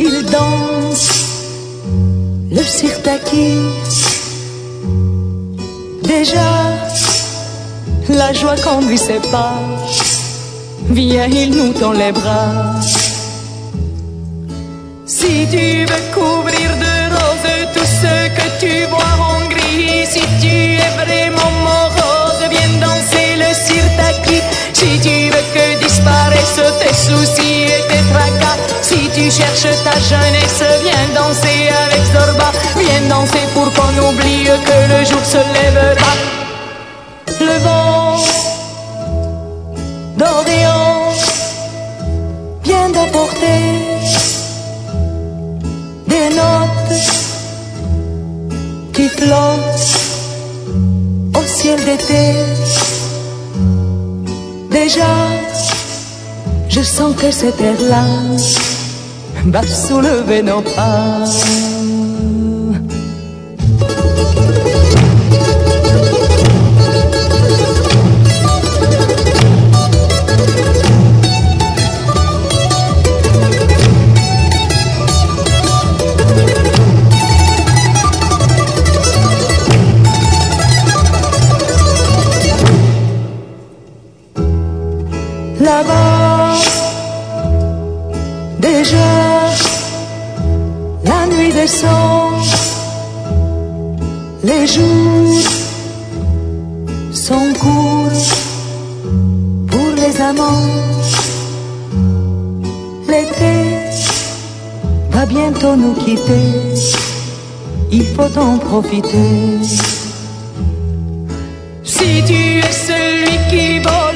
il danse le sirtaki. Déjà, la joie conduit ses pas. Viens, il nous tend les bras. Si tu veux couvrir de roses tout ce que tu vois en gris, si tu es vraiment morose, viens danser le sirtaki. Si tu veux que disparaissent tes soucis et tes tracas, si tu cherches ta jeunesse, viens danser avec Zorba. Viens danser pour qu'on oublie que le jour se lèvera. Le vent d'Orient vient d'apporter des notes qui flottent au ciel d'été. Déjà, je sens que cet air-là va soulever nos pas. Là-bas, déjà, la nuit descend, les jours sont courts pour les amants. L'été va bientôt nous quitter, il faut en profiter. Si tu es celui qui vole